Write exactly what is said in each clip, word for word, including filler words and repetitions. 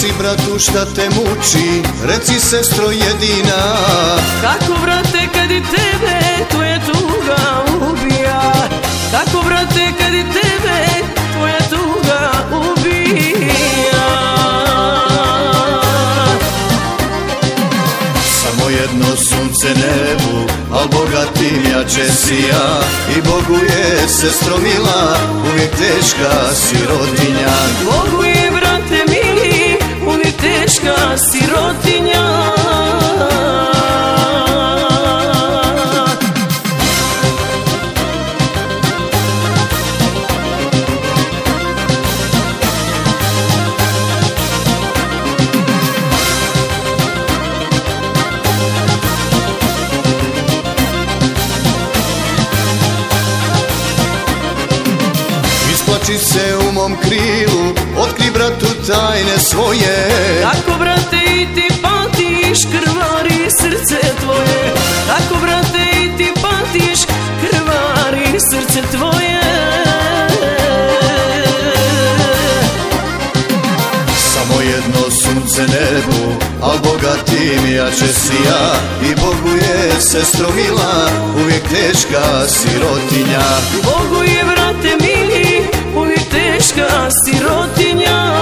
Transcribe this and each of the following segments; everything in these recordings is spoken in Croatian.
Reci bratu šta te muči, reci sestro jedina. Kako brate kad i tebe tvoja tuga ubija, kako brate kad i tebe tvoja tuga ubija. Samo jedno sunce nebu, al bogatim jače sija. I Bogu je, sestro mila, uvijek teška sirotinja. Bogu je, brate mili, uvijek teška sirotinja. Isplači se u mom krilu, otkri bratu tajne svoje. Tako brate i ti patiš, krvari srce tvoje. Tako brate i ti patiš, krvari srce tvoje. Samo jedno sunce nebu, al bogatim jače sija. I Bogu je, sestro mila, uvijek teška sirotinja. Bogu je, brate mili, uvijek teška sirotinja.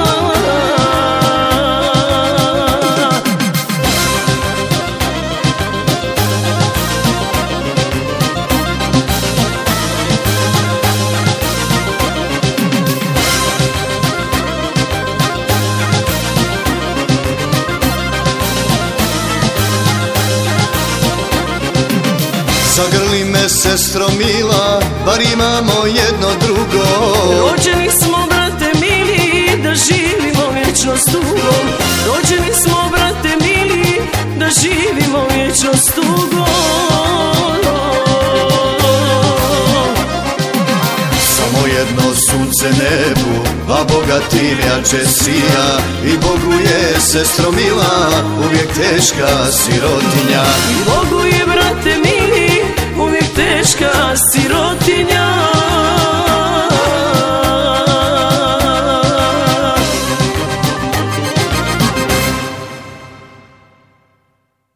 Zagrli me, sestro mila, bar imamo jedno drugo. Rođeni smo, brate mili, da živimo vječno s tugom. Rođeni smo, brate mili, da živimo vječno s tugom. Samo jedno sunce nebu, a bogatim jače sija. I Bogu je, sestro mila, uvijek teška sirotinja. Bogu je, brate mili, uvijek teška sirotinja.